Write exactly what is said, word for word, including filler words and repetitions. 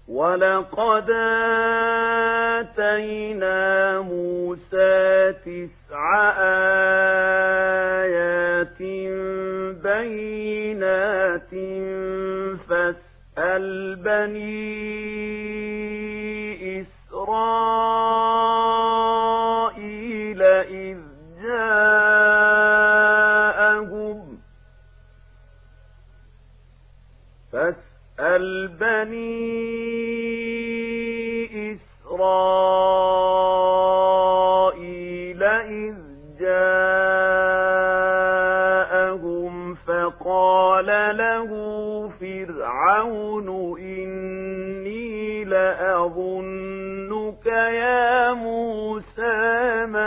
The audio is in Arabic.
وَلَقَدْ آتَيْنَا مُوسَى تِسْعَ آيَاتٍ بَيِّنَاتٍ فَاسْأَلْ بَنِي إِسْرَائِيلَ إِذْ جَاءَهُمْ فَاسْأَلْ بَنِي إِسْرَائِيلَ إِذْ جَاءَهُمْ فَقَالَ لَهُ فِرْعَوْنُ إِنِّي لَأَظُنُّكَ يَا مُوسَىٰ